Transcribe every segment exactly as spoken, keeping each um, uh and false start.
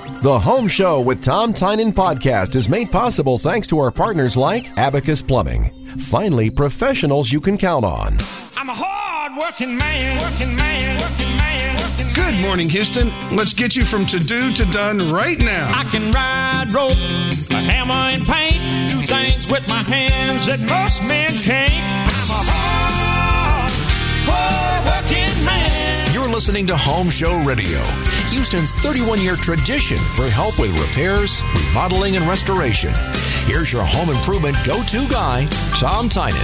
The Home Show with Tom Tynan podcast is made possible thanks to our partners like Abacus Plumbing. Finally, professionals you can count on. I'm a hard-working man, working man, working man, working man. Good morning, Houston. Let's get you from to-do to done right now. I can ride rope, a hammer and paint, do things with my hands that most men can't. I'm a hard, hard-working man. You're listening to Home Show Radio, Houston's thirty-one-year tradition for help with repairs, remodeling, and restoration. Here's your home improvement go-to guy, Tom Tynan.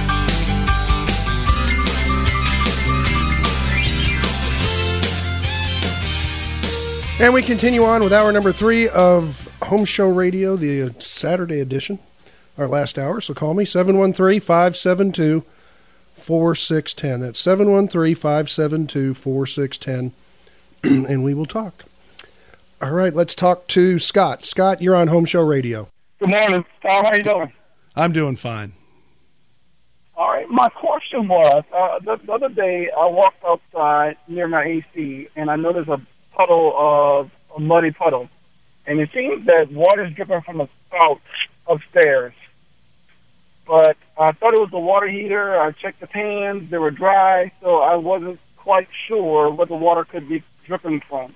And we continue on with hour number three of Home Show Radio, the Saturday edition, our last hour. So call me, seven one three, five seven two, four six one zero. That's seven one three, five seven two, four six one zero, and we will talk. All right, let's talk to Scott. Scott, you're on Home Show Radio. Good morning, Tom. How you doing? I'm doing fine. All right, my question was, uh, the, the other day I walked outside near my A C, and I noticed a puddle of a muddy puddle, and it seems that water is dripping from a spout upstairs. But I thought it was the water heater. I checked the pans; they were dry, so I wasn't quite sure what the water could be dripping from.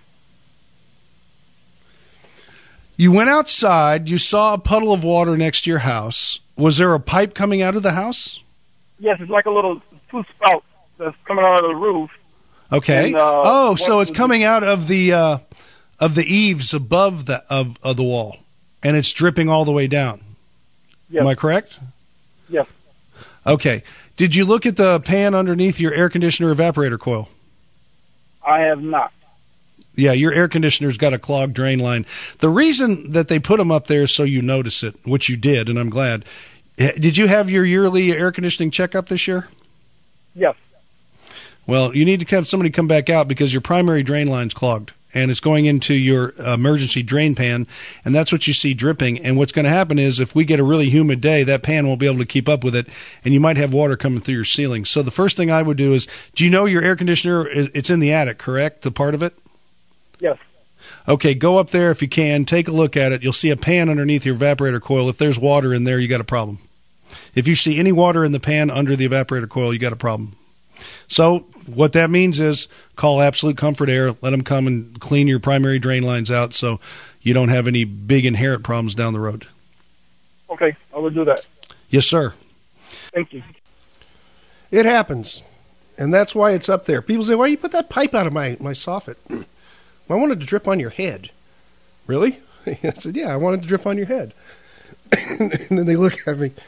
You went outside. You saw a puddle of water next to your house. Was there a pipe coming out of the house? Yes, it's like a little two spout that's coming out of the roof. Okay. And, uh, oh, so it's was, coming out of the uh, of the eaves above the of, of the wall, and it's dripping all the way down. Yes. Am I correct? Yes. Okay. Did you look at the pan underneath your air conditioner evaporator coil? I have not. Yeah, your air conditioner's got a clogged drain line. The reason that they put them up there is so you notice it, which you did, and I'm glad. Did you have your yearly air conditioning checkup this year? Yes. Well, you need to have somebody come back out because your primary drain line's clogged, and it's going into your emergency drain pan, and that's what you see dripping. And what's going to happen is if we get a really humid day, that pan won't be able to keep up with it, and you might have water coming through your ceiling. So the first thing I would do is, do you know your air conditioner, it's in the attic, correct, the part of it? Yes. Okay, go up there if you can, take a look at it. You'll see a pan underneath your evaporator coil. If there's water in there, you got a problem. If you see any water in the pan under the evaporator coil, you got a problem. So what that means is call Absolute Comfort Air, let them come and clean your primary drain lines out so you don't have any big inherent problems down the road. Okay, I will do that. Yes, sir. Thank you. It happens, and that's why it's up there. People say, why you put that pipe out of my, my soffit? I wanted to drip on your head. Really? I said, yeah, I wanted to drip on your head. And then they look at me.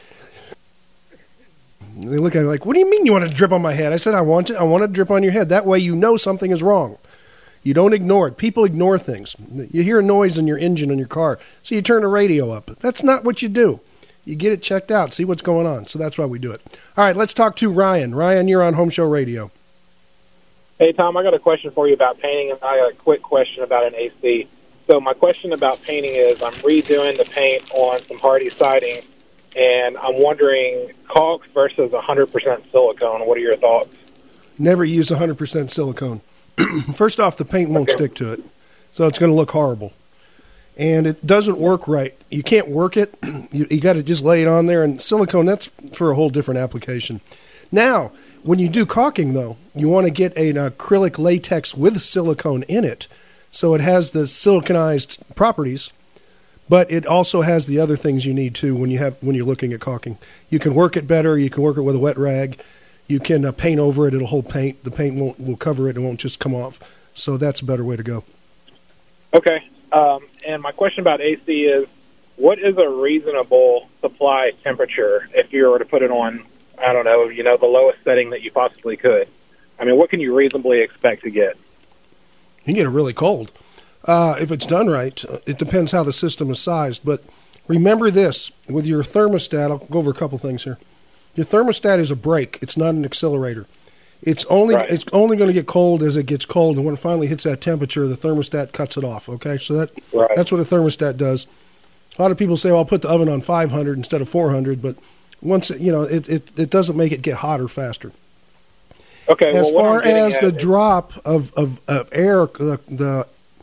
They look at me like, what do you mean you want to drip on my head? I said, I want to, I want to drip on your head. That way you know something is wrong. You don't ignore it. People ignore things. You hear a noise in your engine in your car, so you turn the radio up. That's not what you do. You get it checked out, see what's going on. So that's why we do it. All right, let's talk to Ryan. Ryan, you're on Home Show Radio. Hey, Tom, I got a question for you about painting, and I got a quick question about an A C. So my question about painting is I'm redoing the paint on some hardy siding, and I'm wondering caulk versus one hundred percent silicone. What are your thoughts? Never use one hundred percent silicone. First off, the paint won't okay. stick to it, so it's going to look horrible. And it doesn't work right. You can't work it. You, you got to just lay it on there. And silicone, that's for a whole different application. Now, when you do caulking, though, you want to get an acrylic latex with silicone in it, so it has the siliconized properties, but it also has the other things you need too when you have when you're looking at caulking. You can work it better. You can work it with a wet rag. You can uh, paint over it. It'll hold paint. The paint won't will cover it. It won't just come off. So that's a better way to go. Okay. Um, and my question about A C is, what is a reasonable supply temperature if you were to put it on, I don't know, you know, the lowest setting that you possibly could? I mean, what can you reasonably expect to get? You can get it really cold. Uh, if it's done right, it depends how the system is sized. But remember this, with your thermostat, I'll go over a couple things here. Your thermostat is a brake. It's not an accelerator. It's only right. it's only going to get cold as it gets cold, and when it finally hits that temperature, the thermostat cuts it off, okay? So that right. that's what a thermostat does. A lot of people say, well, I'll put the oven on five hundred instead of four hundred, but once it, you know, it, it, it doesn't make it get hotter faster. Okay. As well, far as the is... drop of, of, of air, the, the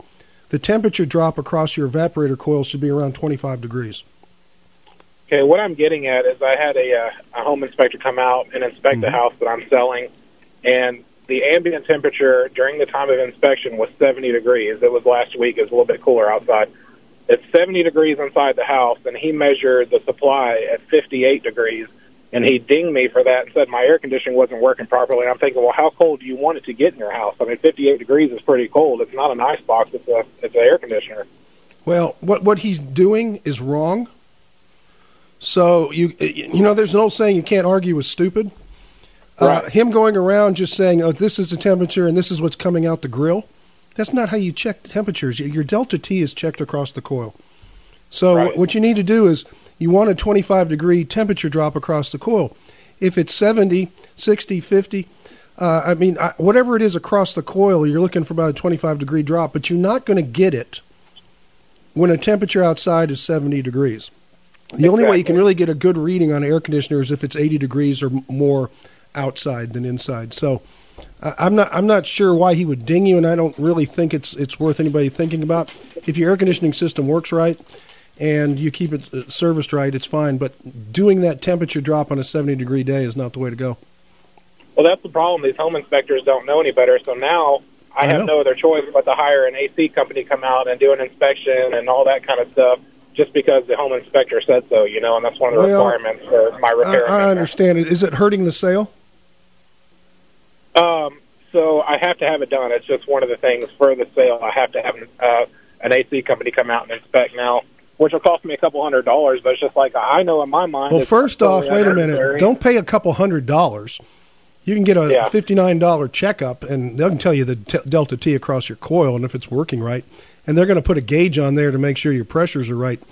the temperature drop across your evaporator coil should be around twenty-five degrees. Okay, what I'm getting at is I had a, uh, a home inspector come out and inspect mm-hmm. the house that I'm selling, and the ambient temperature during the time of inspection was seventy degrees. It was last week. It was a little bit cooler outside. It's seventy degrees inside the house, and he measured the supply at fifty-eight degrees, and he dinged me for that and said my air conditioning wasn't working properly. And I'm thinking, well, how cold do you want it to get in your house? I mean, fifty-eight degrees is pretty cold. It's not an ice box. It's a it's an air conditioner. Well, what what he's doing is wrong. So, you you know, there's an old saying, you can't argue with stupid. Right. Uh, him going around just saying, oh, this is the temperature and this is what's coming out the grill, that's not how you check temperatures. Your delta T is checked across the coil. So right. what you need to do is you want a twenty-five degree temperature drop across the coil. If it's seventy, sixty, fifty, uh, I mean, I, whatever it is across the coil, you're looking for about a twenty-five degree drop, but you're not going to get it when a temperature outside is seventy degrees. The exactly. only way you can really get a good reading on an air conditioner is if it's eighty degrees or more outside than inside. So uh, I'm not I'm not sure why he would ding you, and I don't really think it's it's worth anybody thinking about. If your air conditioning system works right and you keep it serviced right, it's fine. But doing that temperature drop on a seventy degree day is not the way to go. Well, that's the problem. These home inspectors don't know any better. So now I, I have know. no other choice but to hire an A C company come out and do an inspection and all that kind of stuff, just because the home inspector said so, you know, and that's one of the well, requirements for my repair. I, I understand it. Is it hurting the sale? Um, so I have to have it done. It's just one of the things for the sale. I have to have uh, an A C company come out and inspect now, which will cost me a couple hundred dollars, but it's just like I know in my mind. Well, first off, wait a minute. Don't pay a couple hundred dollars. You can get a yeah. fifty-nine dollars checkup, and they'll tell you the t- delta T across your coil and if it's working right. And they're going to put a gauge on there to make sure your pressures are right.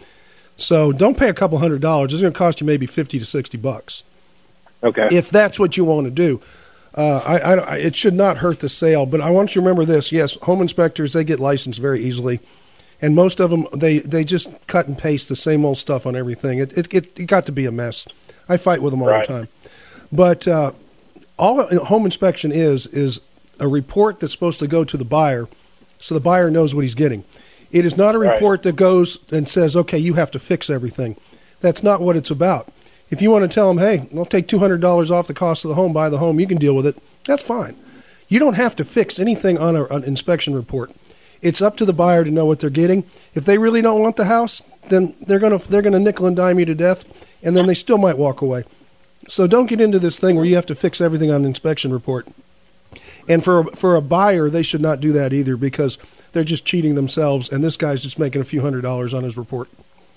So don't pay a couple hundred dollars. It's going to cost you maybe fifty to sixty bucks. Okay. If that's what you want to do. Uh, I, I, it should not hurt the sale, but I want you to remember this. Yes, home inspectors, they get licensed very easily. And most of them, they, they just cut and paste the same old stuff on everything. It it, it, it got to be a mess. I fight with them all right. the time. But uh, all a home inspection is is a report that's supposed to go to the buyer so the buyer knows what he's getting. It is not a report right. that goes and says, okay, you have to fix everything. That's not what it's about. If you want to tell them, hey, I'll take two hundred dollars off the cost of the home, buy the home, you can deal with it, that's fine. You don't have to fix anything on a, an inspection report. It's up to the buyer to know what they're getting. If they really don't want the house, then they're going to they're going to nickel and dime you to death, and then they still might walk away. So don't get into this thing where you have to fix everything on an inspection report. And for, for a buyer, they should not do that either because they're just cheating themselves, and this guy's just making a few hundred dollars on his report.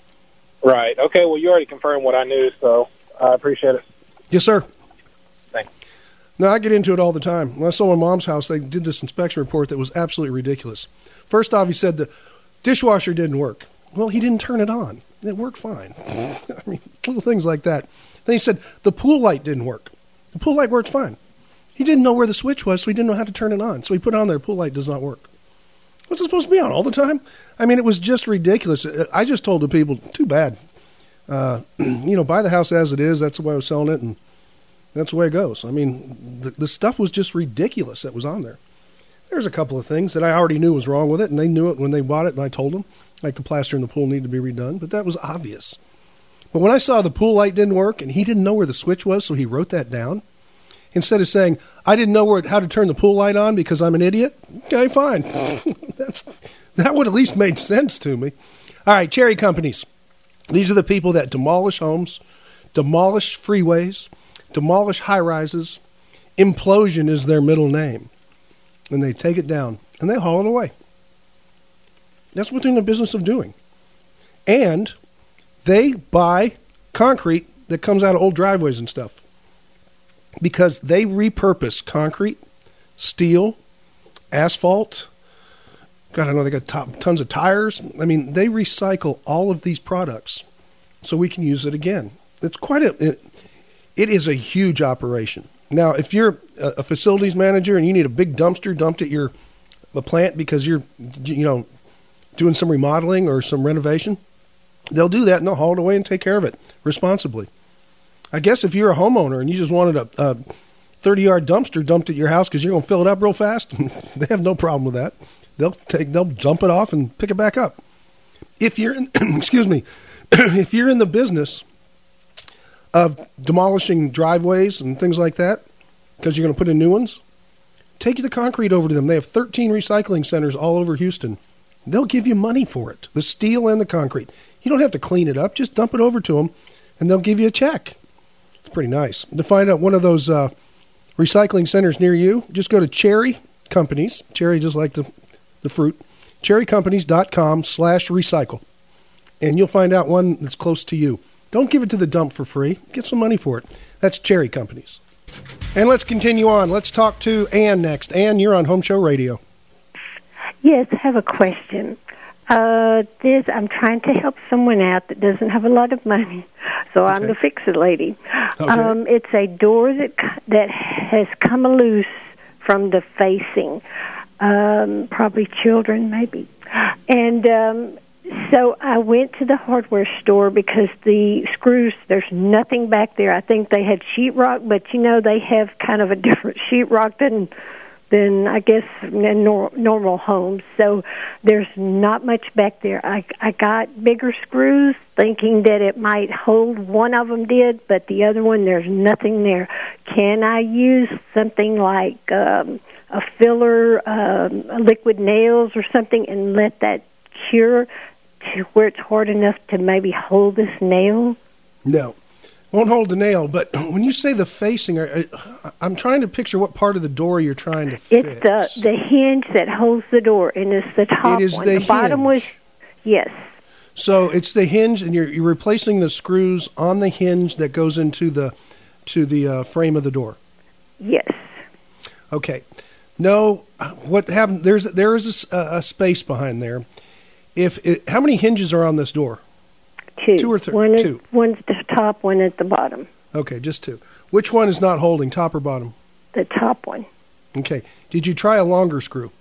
Right. Okay, well, you already confirmed what I knew, so I appreciate it. Yes, sir. Thanks. No, I get into it all the time. When I sold my mom's house, they did this inspection report that was absolutely ridiculous. First off, he said the dishwasher didn't work. Well, he didn't turn it on. It worked fine. I mean, little things like that. Then he said the pool light didn't work. The pool light works fine. He didn't know where the switch was, so he didn't know how to turn it on. So he put it on there, pool light does not work. What's it supposed to be on all the time? I mean, it was just ridiculous. I just told the people, too bad. Uh, you know, buy the house as it is. That's the way I was selling it, and that's the way it goes. I mean, the, the stuff was just ridiculous that was on there. There's a couple of things that I already knew was wrong with it, and they knew it when they bought it, and I told them, like the plaster in the pool needed to be redone, but that was obvious. But when I saw the pool light didn't work, and he didn't know where the switch was, so he wrote that down, instead of saying, I didn't know where, how to turn the pool light on because I'm an idiot, okay, fine. That's, that would at least made sense to me. All right, cherry companies. These are the people that demolish homes, demolish freeways, demolish high-rises. Implosion is their middle name. And they take it down, and they haul it away. That's what they're in the business of doing. And they buy concrete that comes out of old driveways and stuff because they repurpose concrete, steel, asphalt. God, I know they got top, tons of tires. I mean, they recycle all of these products so we can use it again. It's quite a, it, it is a huge operation. Now, if you're a, a facilities manager and you need a big dumpster dumped at your the plant because you're, you know, doing some remodeling or some renovation, they'll do that and they'll haul it away and take care of it responsibly. I guess if you're a homeowner and you just wanted a, a thirty-yard dumpster dumped at your house because you're going to fill it up real fast, they have no problem with that. they'll take they'll dump it off and pick it back up. If you're in, excuse me, if you're in the business of demolishing driveways and things like that, because you're going to put in new ones, take the concrete over to them. They have thirteen recycling centers all over Houston. They'll give you money for it, the steel and the concrete. You don't have to clean it up. Just dump it over to them, and they'll give you a check. It's pretty nice. To find out one of those uh, recycling centers near you, just go to Cherry Companies, cherry just like the, the fruit, cherrycompanies.com slash recycle, and you'll find out one that's close to you. Don't give it to the dump for free. Get some money for it. That's Cherry Companies. And let's continue on. Let's talk to Ann next. Ann, you're on Home Show Radio. Yes, I have a question. Uh, this I'm trying to help someone out that doesn't have a lot of money, so I'm Okay. the fix-it lady. Okay. Um, it's a door that that has come loose from the facing, um, probably children, maybe. And um, so I went to the hardware store because the screws, there's nothing back there. I think they had sheetrock, but, you know, they have kind of a different sheetrock than, than I guess, in nor- normal homes. So there's not much back there. I, I got bigger screws thinking that it might hold. One of them did, but the other one, there's nothing there. Can I use something like um, a filler, um, liquid nails or something, and let that cure to where it's hard enough to maybe hold this nail? No. Won't hold the nail, but when you say the facing, I, I, I'm trying to picture what part of the door you're trying to fix. It's the the hinge that holds the door, and it's the top It is one. the bottom was, hinge. yes. So it's the hinge, and you're, you're replacing the screws on the hinge that goes into the to the uh, frame of the door. Yes. Okay. No, what happened? There's there is a, a space behind there. If it, how many hinges are on this door? Two. Two or three? One is, Two. One's the top, one at the bottom. Okay, just two. Which one is not holding, top or bottom? The top one. Okay. Did you try a longer screw?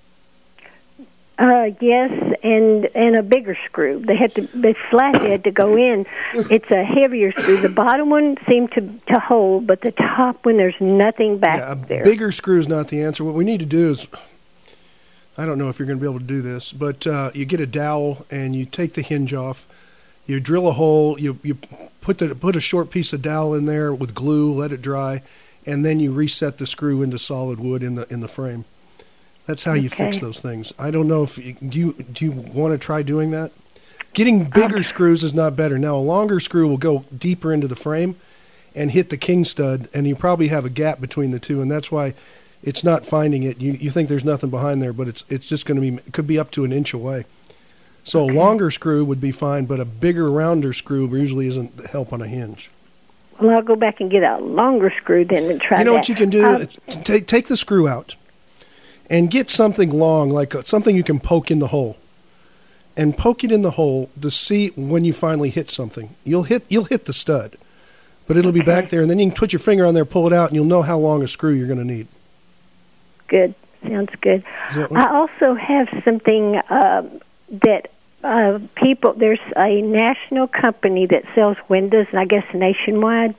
Uh, yes, and and a bigger screw. They had to, the flathead to go in. It's a heavier screw. The bottom one seemed to to hold, but the top one, there's nothing back Yeah, a there. bigger screw is not the answer. What we need to do is, I don't know if you're going to be able to do this, but uh, you get a dowel and you take the hinge off. You drill a hole. You you put the put a short piece of dowel in there with glue. Let it dry, and then you reset the screw into solid wood in the in the frame. That's how you fix Okay. those things. I don't know if you, do you do you want to try doing that? Getting bigger screws is not better. Now a longer screw will go deeper into the frame and hit the king stud, and you probably have a gap between the two, and that's why it's not finding it. You you think there's nothing behind there, but it's it's just going to be it could be up to an inch away. So a longer screw would be fine, but a bigger, rounder screw usually isn't help on a hinge. Well, I'll go back and get a longer screw then and try You know that. what you can do? Um, take take the screw out and get something long, like a, something you can poke in the hole, and poke it in the hole to see when you finally hit something. You'll hit you'll hit the stud, but it'll be Okay. back there, and then you can put your finger on there, pull it out, and you'll know how long a screw you're going to need. Good. Sounds good. Is that- I also have something um, that uh, people, there's a national company that sells windows, and I guess nationwide.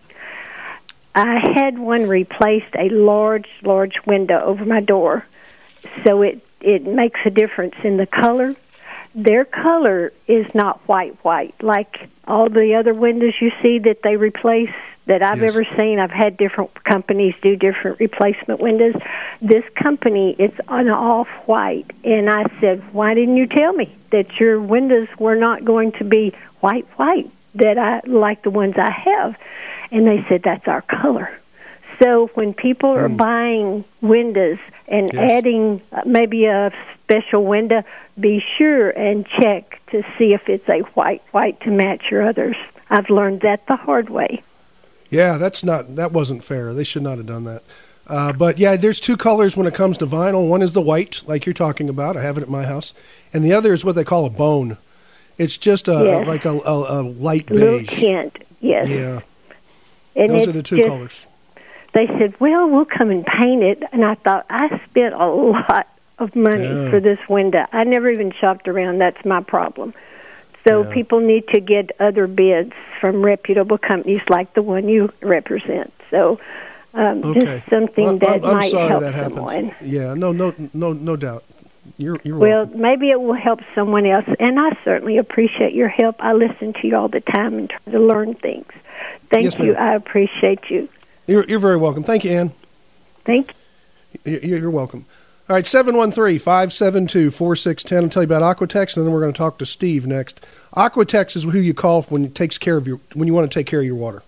I had one replaced, a large, large window over my door, so it, it makes a difference in the color. Their color is not white, white, like all the other windows you see that they replace that I've Yes. ever seen. I've had different companies do different replacement windows. This company, it's an off-white, and I said, why didn't you tell me that your windows were not going to be white, white, that I like the ones I have? And they said, that's our color. So when people are buying windows and Yes. adding uh, maybe a special window, be sure and check to see if it's a white, white to match your others. I've learned that the hard way. Yeah, that's not that wasn't fair. They should not have done that. Uh, but yeah, there's two colors when it comes to vinyl. One is the white, like you're talking about. I have it at my house, and the other is what they call a bone. It's just a, Yes. like a, a, a light Little beige. tint, yes. Yeah, And those it's are the two just, colors. They said, well, we'll come and paint it. And I thought, I spent a lot of money Yeah. for this window. I never even shopped around. That's my problem. So Yeah. people need to get other bids from reputable companies like the one you represent. So um, Okay, just something Well, that I'm, I'm might sorry help that happens. someone. Yeah, no, no, no, no doubt. You're, you're well, welcome. maybe it will help someone else, and I certainly appreciate your help. I listen to you all the time and try to learn things. Thank Yes, you. ma'am. I appreciate you. You're, you're very welcome. Thank you, Ann. Thank you. You're welcome. All right, seven one three, five seven two, four six one zero. I'll tell you about Aquatex, and then we're going to talk to Steve next. Aquatex is who you call when it takes care of your when you want to take care of your water.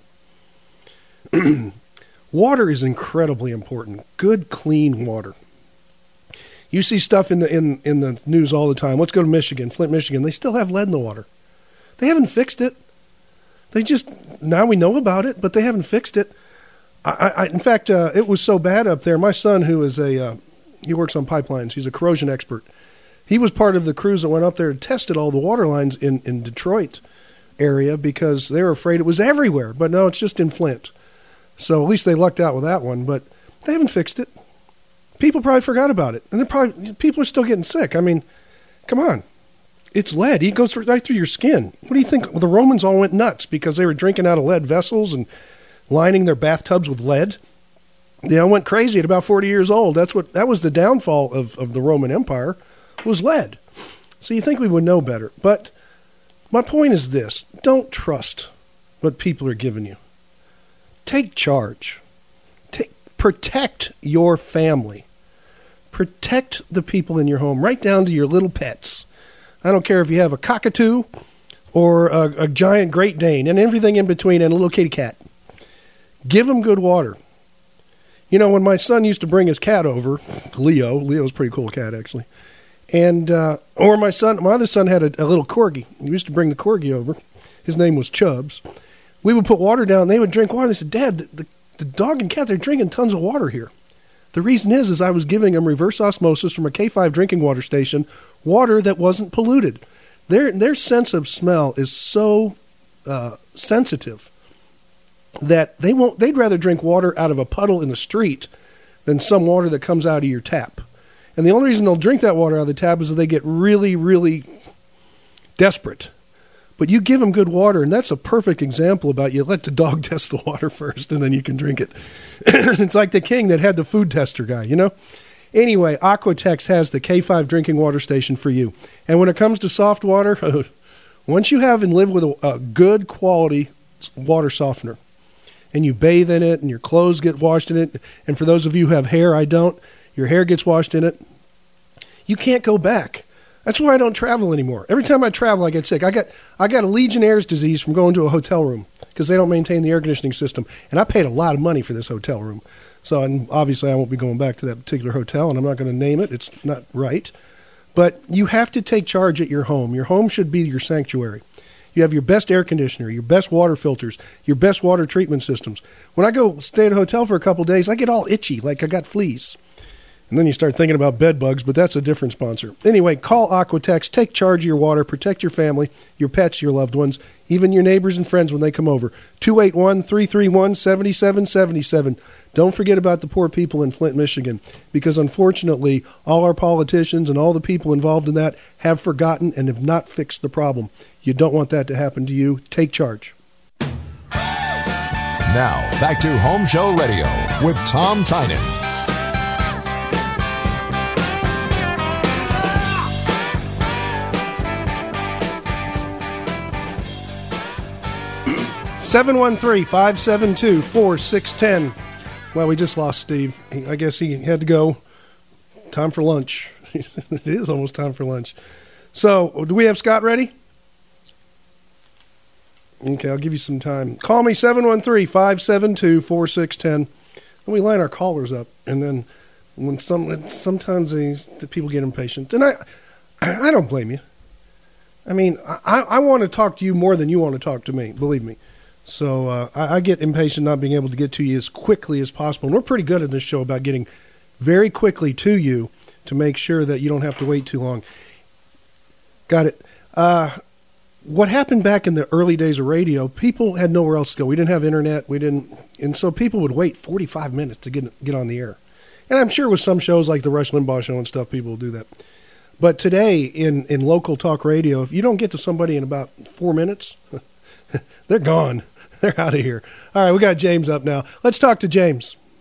Water is incredibly important. Good, clean water. You see stuff in the in, in the news all the time. Let's go to Michigan, Flint, Michigan. They still have lead in the water. They haven't fixed it. They just, now we know about it, but they haven't fixed it. I, I, in fact, uh, it was so bad up there. My son, who is a, uh, he works on pipelines. He's a corrosion expert. He was part of the crews that went up there and tested all the water lines in, in Detroit area because they were afraid it was everywhere. But no, it's just in Flint. So at least they lucked out with that one, but they haven't fixed it. People probably forgot about it, and they're probably people are still getting sick. I mean, come on, it's lead. It goes right through your skin. What do you think? Well, the Romans all went nuts because they were drinking out of lead vessels and lining their bathtubs with lead. They all went crazy at about forty years old. That's what that was the downfall of, of the Roman Empire, was lead. So you think we would know better, but my point is this: don't trust what people are giving you. Take charge. Take, protect your family. Protect the people in your home, right down to your little pets. I don't care if you have a cockatoo or a, a giant Great Dane and everything in between and a little kitty cat. Give them good water. You know, when my son used to bring his cat over, Leo, Leo's a pretty cool cat, actually, and uh, or my son, my other son had a, a little corgi. He used to bring the corgi over. His name was Chubbs. We would put water down, and they would drink water. They said, Dad, the, the, the dog and cat, they're drinking tons of water here. The reason is, is I was giving them reverse osmosis from a K five drinking water station, water that wasn't polluted. Their their sense of smell is so uh, sensitive that they won't. They'd rather drink water out of a puddle in the street than some water that comes out of your tap. And the only reason they'll drink that water out of the tap is that they get really, really desperate. But you give them good water, and that's a perfect example about you let the dog test the water first, and then you can drink it. It's like the king that had the food tester guy, you know? Anyway, Aquatex has the K five drinking water station for you. And when it comes to soft water, once you have and live with a, a good quality water softener, and you bathe in it, and your clothes get washed in it, and for those of you who have hair, I don't, your hair gets washed in it, you can't go back. That's why I don't travel anymore. Every time I travel, I get sick. I got I got a Legionnaire's disease from going to a hotel room because they don't maintain the air conditioning system. And I paid a lot of money for this hotel room. So and obviously I won't be going back to that particular hotel, and I'm not going to name it. It's not right. But you have to take charge at your home. Your home should be your sanctuary. You have your best air conditioner, your best water filters, your best water treatment systems. When I go stay at a hotel for a couple of days, I get all itchy like I got fleas. And then you start thinking about bed bugs, but that's a different sponsor. Anyway, call Aquatex. Take charge of your water. Protect your family, your pets, your loved ones, even your neighbors and friends when they come over. two eight one, three three one, seven seven seven seven. Don't forget about the poor people in Flint, Michigan, because unfortunately, all our politicians and all the people involved in that have forgotten and have not fixed the problem. You don't want that to happen to you. Take charge. Now, back to Home Show Radio with Tom Tynan. seven one three, five seven two, four six one zero. Well, we just lost Steve. He, I guess he had to go. Time for lunch. It is almost time for lunch. So, do we have Scott ready? Okay, I'll give you some time. Call me seven one three, five seven two, four six one zero. And we line our callers up. And then when some sometimes they, the people get impatient. And I, I don't blame you. I mean, I, I want to talk to you more than you want to talk to me, believe me. So uh, I, I get impatient not being able to get to you as quickly as possible. And we're pretty good at this show about getting very quickly to you to make sure that you don't have to wait too long. Got it. Uh, what happened back in the early days of radio, people had nowhere else to go. We didn't have internet. We didn't, and so people would wait forty-five minutes to get get on the air. And I'm sure with some shows like the Rush Limbaugh Show and stuff, people will do that. But today in, in local talk radio, if you don't get to somebody in about four minutes, they're gone. They're out of here. All right, we got James up now. Let's talk to James.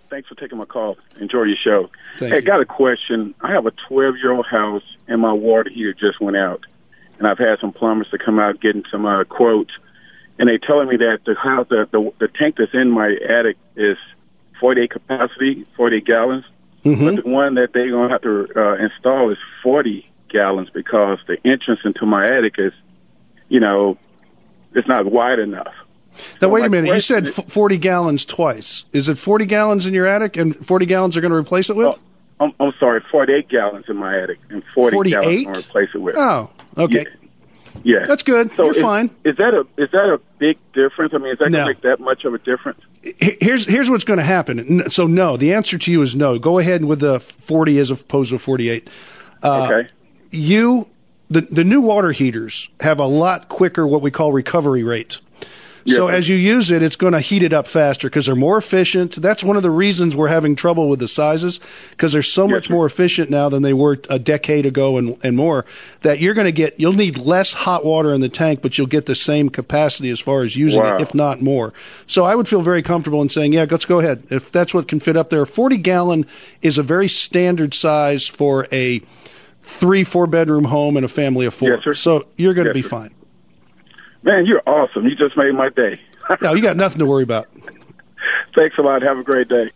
Thanks for taking my call. Enjoy your show. Thank hey, you. got a question. I have a twelve-year-old house, and my water heater just went out. And I've had some plumbers to come out getting some uh, quotes. And they're telling me that the house, the, the, the tank that's in my attic is forty-eight capacity, forty-eight gallons. Mm-hmm. But the one that they're going to have to uh, install is forty gallons because the entrance into my attic is, you know, it's not wide enough. Now, So wait my a minute. You question said is- f- forty gallons twice. Is it forty gallons in your attic and forty gallons are going to replace it with? Oh, I'm, I'm sorry, forty-eight gallons in my attic and forty forty-eight? gallons I'm going to replace it with. Oh, okay. Yeah. That's good. So You're is, fine. Is that a is that a big difference? I mean, is that No. going to make that much of a difference? H- Here's here's what's going to happen. N- So no, the answer to you is no. Go ahead with the forty as opposed to forty-eight. Uh, okay. You the the new water heaters have a lot quicker what we call recovery rate. So Yes. as you use it, it's going to heat it up faster because they're more efficient. That's one of the reasons we're having trouble with the sizes because they're so Yes, much sir. more efficient now than they were a decade ago and, and more that you're going to get, you'll need less hot water in the tank, but you'll get the same capacity as far as using Wow. it, if not more. So I would feel very comfortable in saying, yeah, let's go ahead. If that's what can fit up there, forty gallon is a very standard size for a three, four bedroom home and a family of four. Yes, sir. So you're going to Yes, be sir. fine. Man, you're awesome. You just made my day. No, you got nothing to worry about. Thanks a lot. Have a great day.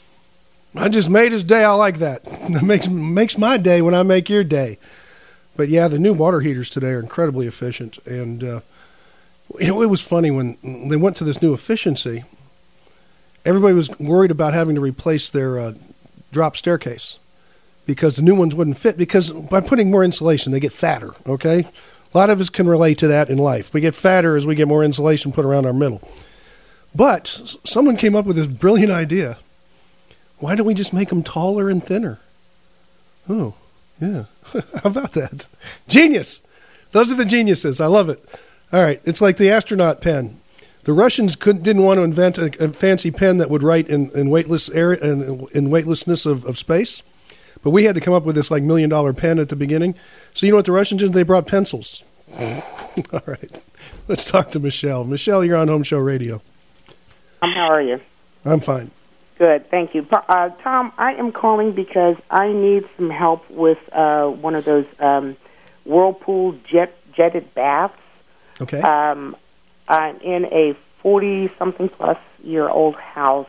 I just made his day. I like that. It makes makes my day when I make your day. But yeah, the new water heaters today are incredibly efficient, and uh, you know, it was funny when they went to this new efficiency. Everybody was worried about having to replace their uh, drop staircase because the new ones wouldn't fit. Because by putting more insulation, they get fatter. Okay. A lot of us can relate to that in life. We get fatter as we get more insulation put around our middle. But s- someone came up with this brilliant idea. Why don't we just make them taller and thinner? Oh, yeah. How about that? Genius. Those are the geniuses. I love it. All right. It's like the astronaut pen. The Russians couldn't, didn't want to invent a, a fancy pen that would write in, in weightless area in, in weightlessness of, of space. But we had to come up with this like million dollar pen at the beginning. So you know what the Russians did? They brought pencils. All right. Let's talk to Michelle. Michelle, you're on Home Show Radio. Um, how are you? I'm fine. Good, thank you. Uh, Tom, I am calling because I need some help with uh, one of those um, Whirlpool jet jetted baths. Okay. Um, I'm in a forty-something plus year old house.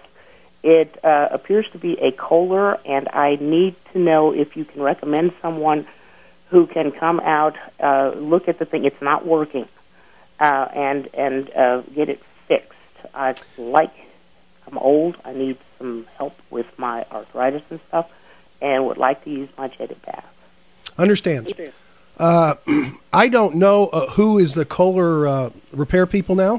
It uh, appears to be a Kohler, and I need to know if you can recommend someone who can come out, uh, look at the thing. It's not working, uh, and and uh, get it fixed. I'd like, I'm old. I need some help with my arthritis and stuff, and would like to use my jetted bath. Understand. Uh, I don't know uh, who is the Kohler uh, repair people now,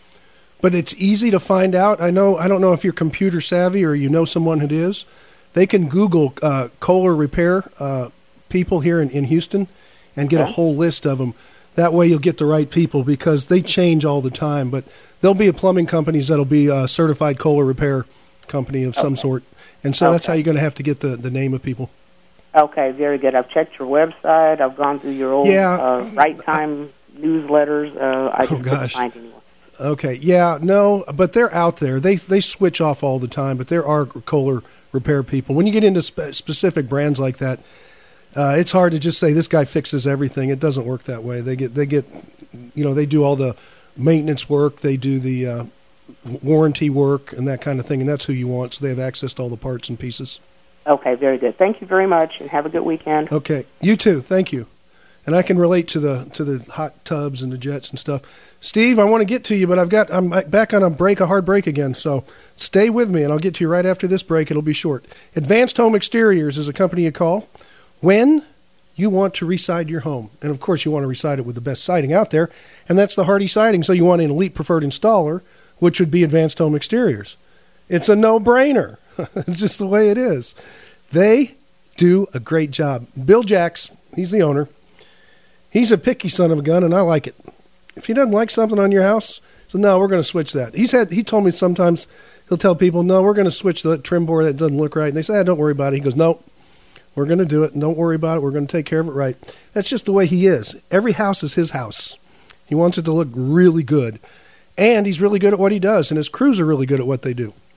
but it's easy to find out. I know. I don't know if you're computer savvy or you know someone who is. They can Google uh, Kohler repair uh, people here in, in Houston and get a whole list of them. That way you'll get the right people because they change all the time. But there'll be a plumbing companies that'll be a certified Kohler repair company of some Okay. sort. And so Okay. that's how you're going to have to get the, the name of people. Okay, very good. I've checked your website. I've gone through your old Yeah. uh, right time newsletters. Uh, I just couldn't gosh. find anyone. Okay, yeah, no, but they're out there. They they switch off all the time, but there are Kohler repair people. When you get into spe- specific brands like that, uh, it's hard to just say this guy fixes everything. It doesn't work that way. They get they get, you know, they do all the maintenance work. They do the uh, warranty work and that kind of thing, and that's who you want. So they have access to all the parts and pieces. Okay, very good. Thank you very much, and have a good weekend. Okay, you too. Thank you. And I can relate to the to the hot tubs and the jets and stuff. Steve, I want to get to you, but I've got I'm back on a break, a hard break again. So stay with me, and I'll get to you right after this break. It'll be short. Advanced Home Exteriors is a company you call when you want to re-side your home, and of course you want to re-side it with the best siding out there, and that's the Hardy Siding. So you want an elite preferred installer, which would be Advanced Home Exteriors. It's a no-brainer. It's just the way it is. They do a great job. Bill Jacks, he's the owner. He's a picky son of a gun, and I like it. If he doesn't like something on your house, so no, we're going to switch that. He's had. He told me sometimes he'll tell people, no, we're going to switch the trim board that doesn't look right. And they say, ah, don't worry about it. He goes, no, we're going to do it. And don't worry about it. We're going to take care of it right. That's just the way he is. Every house is his house. He wants it to look really good. And he's really good at what he does, and his crews are really good at what they do.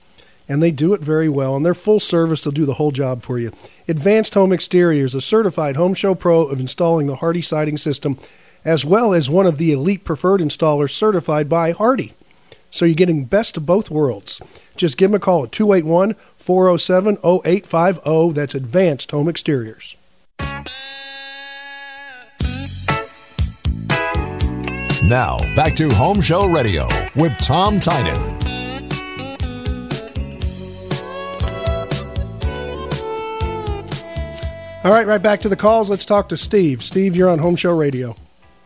and they do it very well, and they're full service. They'll do the whole job for you. Advanced Home Exteriors, a certified Home Show Pro of installing the Hardy siding system, as well as one of the elite preferred installers certified by Hardy. So you're getting best of both worlds. Just give them a call at two eight one, four oh seven, oh eight five oh. That's Advanced Home Exteriors. Now, back to Home Show Radio with Tom Tynan. All right, right back to the calls. Let's talk to Steve. Steve, you're on Home Show Radio.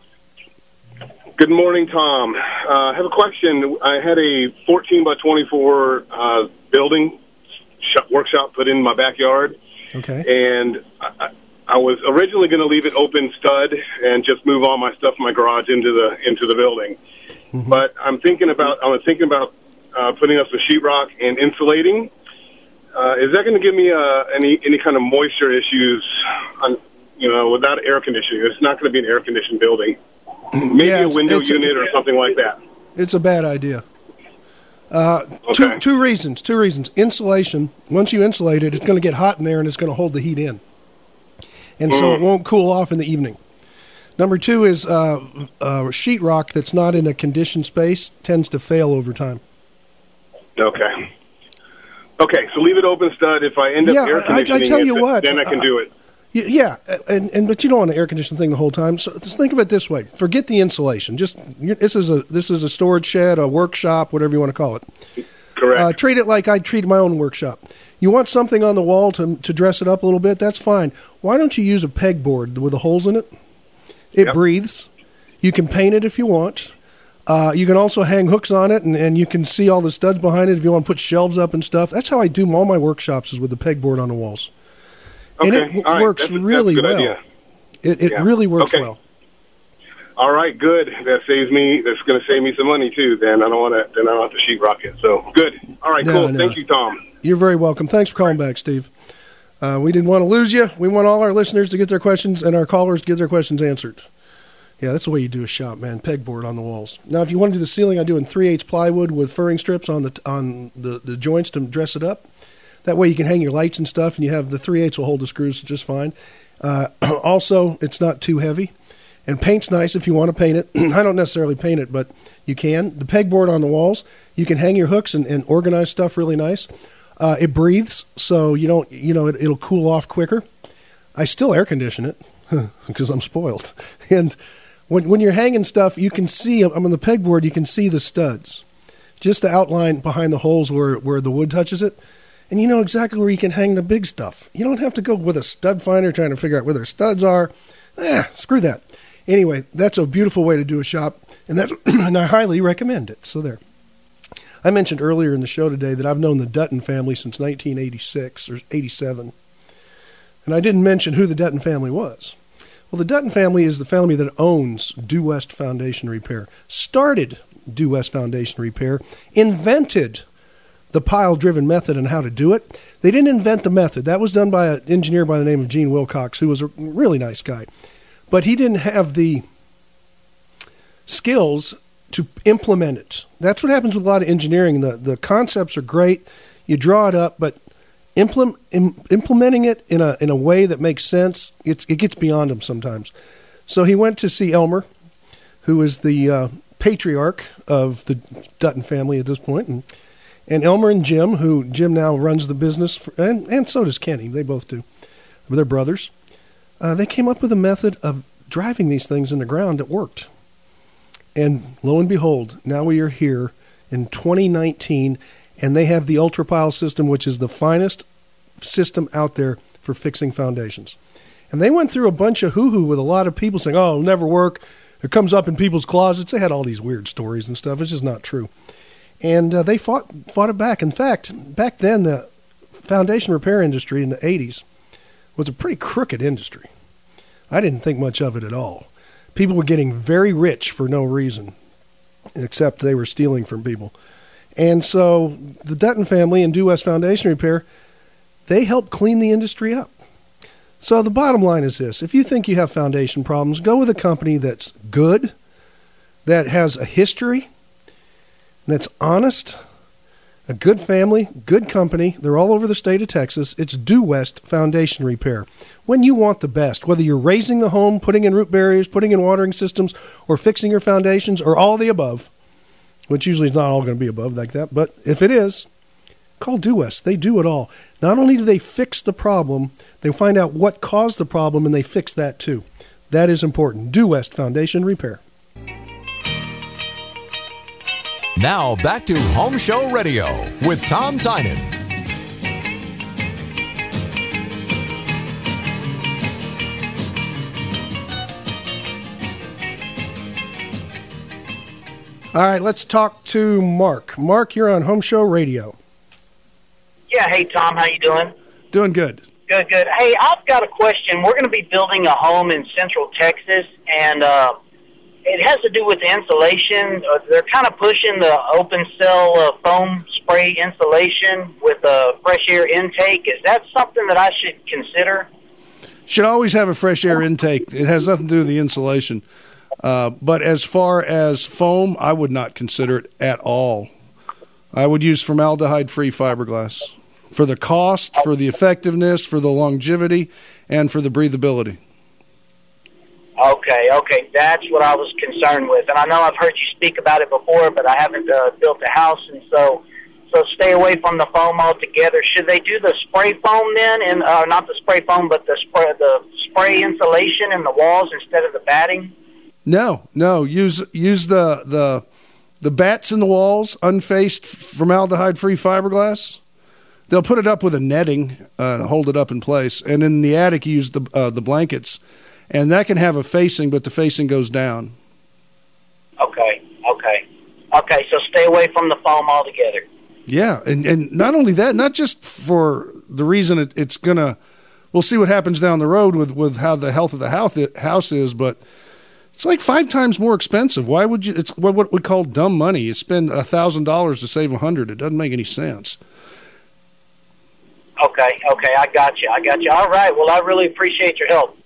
Good morning, Tom. Uh, I have a question. I had a fourteen by twenty-four uh, building shop, workshop put in my backyard. Okay. And I, I was originally going to leave it open stud and just move all my stuff in my garage into the into the building. Mm-hmm. But I'm thinking about I'm thinking about uh, putting up some sheetrock and insulating. Uh, is that going to give me uh, any any kind of moisture issues? On, you know, without air conditioning, it's not going to be an air conditioned building. Maybe yeah, a window unit a, or something like that. It's a bad idea. Uh, okay. two, two reasons. Two reasons. Insulation. Once you insulate it, it's going to get hot in there, and it's going to hold the heat in, and so mm. it won't cool off in the evening. Number two is uh, uh, sheetrock that's not in a conditioned space tends to fail over time. Okay. Okay, so leave it open stud. If I end up yeah, air conditioning I, I tell it, you what, then I can uh, do it. Yeah, and, and but you don't want an air conditioning thing the whole time. So just think of it this way: forget the insulation. Just this is a this is a storage shed, a workshop, whatever you want to call it. Correct. Uh, treat it like I treat my own workshop. You want something on the wall to to dress it up a little bit? That's fine. Why don't you use a pegboard with the holes in it? It yep. breathes. You can paint it if you want. Uh, you can also hang hooks on it, and, and you can see all the studs behind it if you want to put shelves up and stuff. That's how I do all my workshops, is with the pegboard on the walls. And okay. it w- right. works that's a, really that's a good well. Idea. It, it yeah. really works okay. well. All right, good. That saves me. That's going to save me some money too. Then I don't want to. Then I don't have to sheetrock it. So good. All right, no, cool. No. Thank you, Tom. You're very welcome. Thanks for calling back, Steve. Uh, we didn't want to lose you. We want all our listeners to get their questions and our callers to get their questions answered. Yeah, that's the way you do a shop, man. Pegboard on the walls. Now, if you want to do the ceiling, I do in three eighths plywood with furring strips on the on the, the joints to dress it up. That way you can hang your lights and stuff, and you have the three eighths will hold the screws just fine. Uh, also, it's not too heavy. And paint's nice if you want to paint it. I don't necessarily paint it, but you can. The pegboard on the walls, you can hang your hooks and, and organize stuff really nice. Uh, it breathes, so you don't, you know, it, it'll cool off quicker. I still air condition it because I'm spoiled. And when when you're hanging stuff, you can see, I'm on the pegboard, you can see the studs. Just the outline behind the holes where, where the wood touches it. And you know exactly where you can hang the big stuff. You don't have to go with a stud finder trying to figure out where their studs are. Eh, screw that. Anyway, that's a beautiful way to do a shop, and that's and I highly recommend it. So there. I mentioned earlier in the show today that I've known the Dutton family since nineteen eighty-six or eighty-seven. And I didn't mention who the Dutton family was. Well, the Dutton family is the family that owns Due West Foundation Repair, started Due West Foundation Repair, invented the pile-driven method and how to do it. They didn't invent the method. That was done by an engineer by the name of Gene Wilcox, who was a really nice guy. But he didn't have the skills to implement it. That's what happens with a lot of engineering. The the concepts are great. You draw it up, but implement, im, implementing it in a in a way that makes sense, it's, it gets beyond him sometimes. So he went to see Elmer, who is the uh, patriarch of the Dutton family at this point, and And Elmer and Jim, who Jim now runs the business, for, and, and so does Kenny. They both do. They're brothers. Uh, they came up with a method of driving these things in the ground that worked. And lo and behold, now we are here in twenty nineteen, and they have the UltraPile system, which is the finest system out there for fixing foundations. And they went through a bunch of hoo-hoo with a lot of people saying, oh, it'll never work. It comes up in people's closets. They had all these weird stories and stuff. It's just not true. And uh, they fought fought it back. In fact, back then, the foundation repair industry in the eighties was a pretty crooked industry. I didn't think much of it at all. People were getting very rich for no reason, except they were stealing from people. And so the Dutton family and Due West Foundation Repair, they helped clean the industry up. So the bottom line is this. If you think you have foundation problems, go with a company that's good, that has a history, that's honest, A good family, good company. They're all over the state of Texas. It's Due West Foundation Repair. When you want the best, whether you're raising the home, putting in root barriers, putting in watering systems, or fixing your foundations, or all the above, which usually is not all going to be above like that, but if it is, call Due West. They do it all. Not only do they fix the problem, they find out what caused the problem, and they fix that too. That is important. Due West Foundation Repair. Now back to Home Show Radio with Tom Tynan. All right, let's talk to Mark. Mark, you're on Home Show Radio. Yeah, hey, Tom, how you doing? Doing good. Good, good. Hey, I've got a question. We're going to be building a home in Central Texas, and uh, it has to do with insulation. Uh, they're kind of pushing the open cell uh, foam spray insulation with a fresh air intake. Is that something that I should consider? Should always have a fresh air intake. It has nothing to do with the insulation. Uh, but as far as foam, I would not consider it at all. I would use formaldehyde-free fiberglass for the cost, for the effectiveness, for the longevity, and for the breathability. Okay, okay, that's what I was concerned with. And I know I've heard you speak about it before, but I haven't uh, built a house, and so so stay away from the foam altogether. Should they do the spray foam then, and uh, not the spray foam, but the spray the spray insulation in the walls instead of the batting? No, no. Use use the the the bats in the walls, unfaced formaldehyde-free fiberglass. They'll put it up with a netting, uh, hold it up in place, and in the attic use the uh, the blankets, and that can have a facing, but the facing goes down. Okay, okay, okay. So stay away from the foam altogether. Yeah, and and not only that, not just for the reason it, it's gonna. We'll see what happens down the road with with how the health of the house house is, but. It's like five times more expensive. Why would you? It's what, what we call dumb money. You spend a thousand dollars to save a hundred. It doesn't make any sense. Okay, okay, I got you. I got you. All right. Well, I really appreciate your help.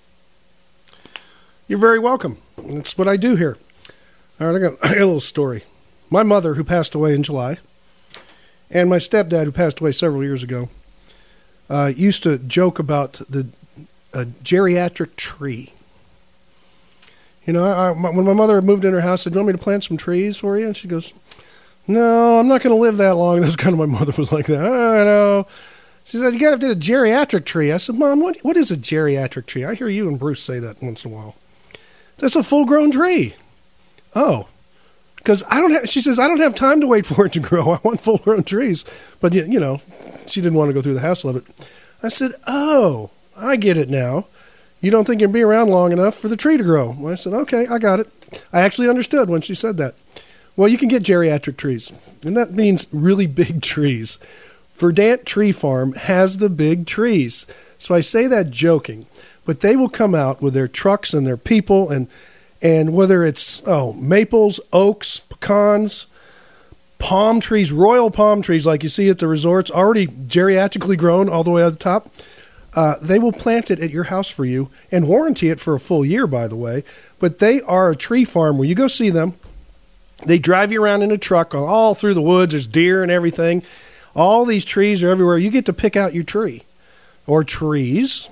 You're very welcome. That's what I do here. All right, I got, I got a little story. My mother, who passed away in July, and my stepdad, who passed away several years ago, uh, used to joke about the a geriatric tree. You know, I, I, when my mother moved in her house, I said, "Do you want me to plant some trees for you?" And she goes, "No, I'm not going to live that long." That's kind of my mother was like that. I know. She said, "You got to do a geriatric tree." I said, "Mom, what what is a geriatric tree?" I hear you and Bruce say that once in a while. That's a full-grown tree. Oh, because I don't have. She says, "I don't have time to wait for it to grow. I want full-grown trees." But you, you know, she didn't want to go through the hassle of it. I said, "Oh, I get it now. You don't think you'll be around long enough for the tree to grow." Well, I said, "Okay, I got it." I actually understood when she said that. Well, you can get geriatric trees, and that means really big trees. Verdant Tree Farm has the big trees. So I say that joking, but they will come out with their trucks and their people, and and whether it's oh maples, oaks, pecans, palm trees, royal palm trees like you see at the resorts, already geriatrically grown all the way at the top. Uh, they will plant it at your house for you and warranty it for a full year, by the way. But they are a tree farm where you go see them. They drive you around in a truck all through the woods. There's deer and everything. All these trees are everywhere. You get to pick out your tree or trees,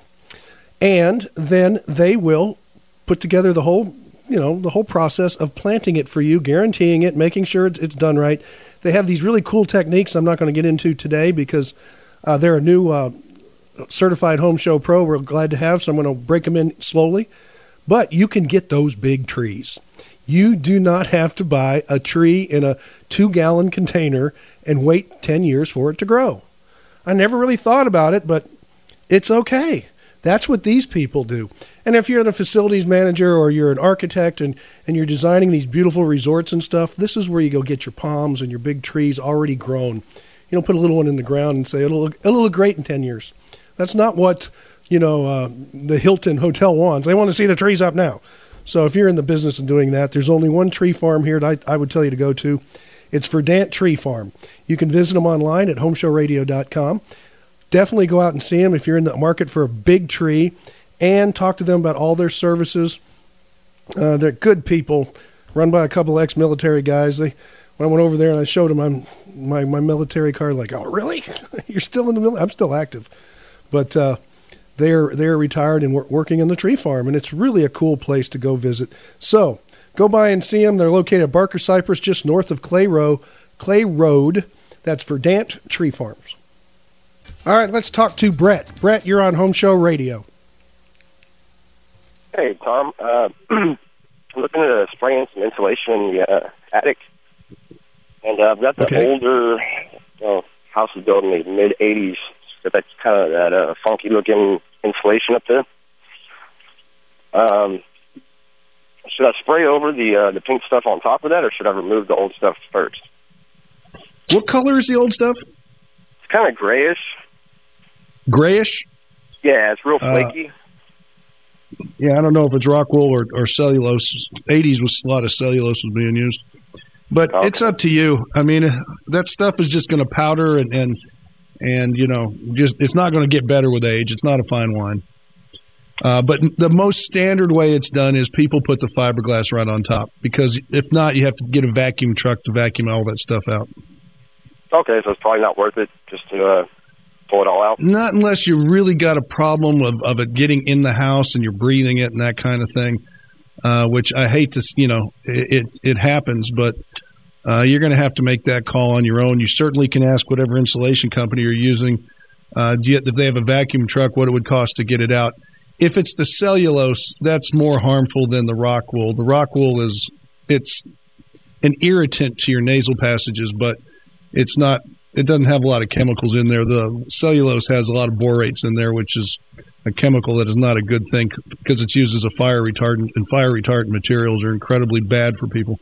and then they will put together the whole, you know, the whole process of planting it for you, guaranteeing it, making sure it's, it's done right. They have these really cool techniques I'm not going to get into today because uh, they're a new uh, certified Home Show Pro we're glad to have, so I'm going to break them in slowly. But you can get those big trees. You do not have to buy a tree in a two-gallon container and wait ten years for it to grow. I never really thought about it, but it's okay. That's what these people do. And if you're a facilities manager or you're an architect and, and you're designing these beautiful resorts and stuff, this is where you go get your palms and your big trees already grown. You don't put a little one in the ground and say, it'll look, it'll look great in ten years. That's not what, you know, uh, the Hilton Hotel wants. They want to see the trees up now. So if you're in the business of doing that, there's only one tree farm here that I, I would tell you to go to. It's Verdant Tree Farm. You can visit them online at home show radio dot com. Definitely go out and see them if you're in the market for a big tree, and talk to them about all their services. Uh, they're good people, run by a couple ex-military guys. They, when I went over there and I showed him I'm, my, my military card, like, oh, really? You're still in the military? I'm still active. But uh, they're, they're retired and working in the tree farm, and it's really a cool place to go visit. So go by and see them. They're located at Barker Cypress, just north of Clay Road. Clay Road. That's Verdant Tree Farms. All right, let's talk to Brett. Brett, you're on Home Show Radio. Hey, Tom. Uh, I'm looking at spraying some insulation in the uh, attic. And uh, I've got the Okay. older you know, house was built in the mid eighties. So that's kind of that uh, funky-looking insulation up there. Um, should I spray over the uh, the pink stuff on top of that, or should I remove the old stuff first? What color is the old stuff? It's kind of grayish. Grayish? Yeah, it's real Uh, flaky. Yeah, I don't know if it's rock wool or, or cellulose. eighties was a lot of cellulose was being used. But Okay. it's up to you. I mean, that stuff is just going to powder and, and, and, you know, just it's not going to get better with age. It's not a fine wine. Uh, but the most standard way it's done is people put the fiberglass right on top, because if not, you have to get a vacuum truck to vacuum all that stuff out. Okay, so it's probably not worth it just to uh, pull it all out. Not unless you really got a problem of, of it getting in the house and you're breathing it and that kind of thing, uh, which I hate to, you know, it, it, it happens, but uh, you're going to have to make that call on your own. You certainly can ask whatever insulation company you're using, uh, do you, if they have a vacuum truck, what it would cost to get it out. If it's the cellulose, that's more harmful than the rock wool. The rock wool is, it's an irritant to your nasal passages, but it's not, it doesn't have a lot of chemicals in there. The cellulose has a lot of borates in there, which is a chemical that is not a good thing because it's used as a fire retardant, and fire retardant materials are incredibly bad for people.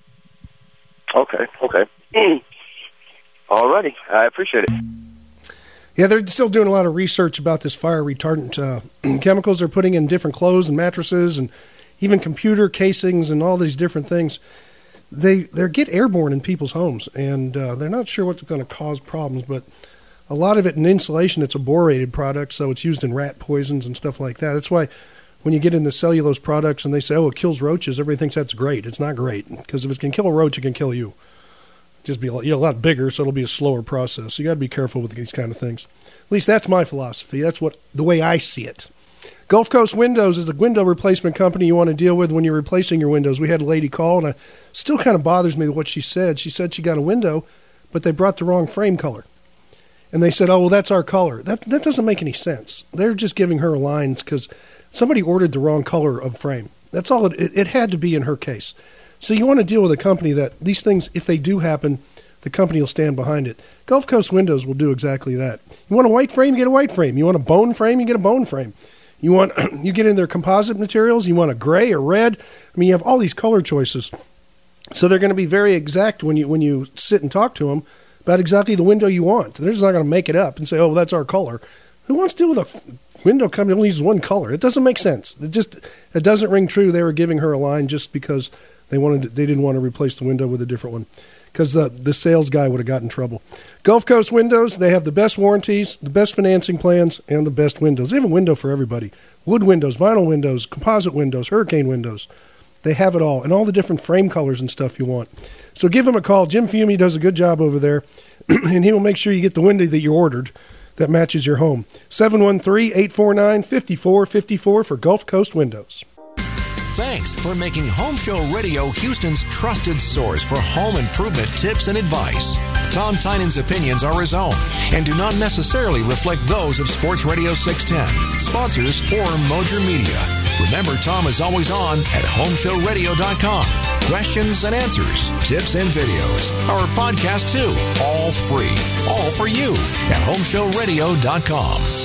Okay, okay. Alrighty, I appreciate it. Yeah, they're still doing a lot of research about this fire retardant uh, chemicals they're putting in different clothes and mattresses and even computer casings and all these different things. They they get airborne in people's homes, and uh, they're not sure what's going to cause problems, but a lot of it in insulation, it's a borated product, so it's used in rat poisons and stuff like that. That's why when you get into cellulose products and they say, oh, it kills roaches, everybody thinks that's great. It's not great, because if it can kill a roach, it can kill you. Just be a lot, you're a lot bigger, so it'll be a slower process. So you got to be careful with these kind of things. At least that's my philosophy. That's what the way I see it. Gulf Coast Windows is a window replacement company you want to deal with when you're replacing your windows. We had a lady call, and it still kind of bothers me what she said. She said she got a window, but they brought the wrong frame color. And they said, oh, well, that's our color. That that doesn't make any sense. They're just giving her a line because somebody ordered the wrong color of frame. That's all. It, it, it had to be in her case. So you want to deal with a company that these things, if they do happen, the company will stand behind it. Gulf Coast Windows will do exactly that. You want a white frame, you get a white frame. You want a bone frame, you get a bone frame. You want you get in their composite materials, you want a gray or red. I mean, you have all these color choices. So they're going to be very exact when you when you sit and talk to them about exactly the window you want. They're just not going to make it up and say, oh, that's our color. Who wants to deal with a f- window company that only uses one color? It doesn't make sense. It just it doesn't ring true. They were giving her a line just because they wanted to, they didn't want to replace the window with a different one, because the, the sales guy would have got in trouble. Gulf Coast Windows, they have the best warranties, the best financing plans, and the best windows. They have a window for everybody. Wood windows, vinyl windows, composite windows, hurricane windows. They have it all, and all the different frame colors and stuff you want. So give them a call. Jim Fiume does a good job over there, and he will make sure you get the window that you ordered that matches your home. seven one three, eight four nine, five four five four for Gulf Coast Windows. Thanks for making Home Show Radio Houston's trusted source for home improvement tips and advice. Tom Tynan's opinions are his own and do not necessarily reflect those of Sports Radio six ten, sponsors, or Mojer Media. Remember, Tom is always on at home show radio dot com. Questions and answers, tips and videos, our podcast too, all free, all for you at home show radio dot com.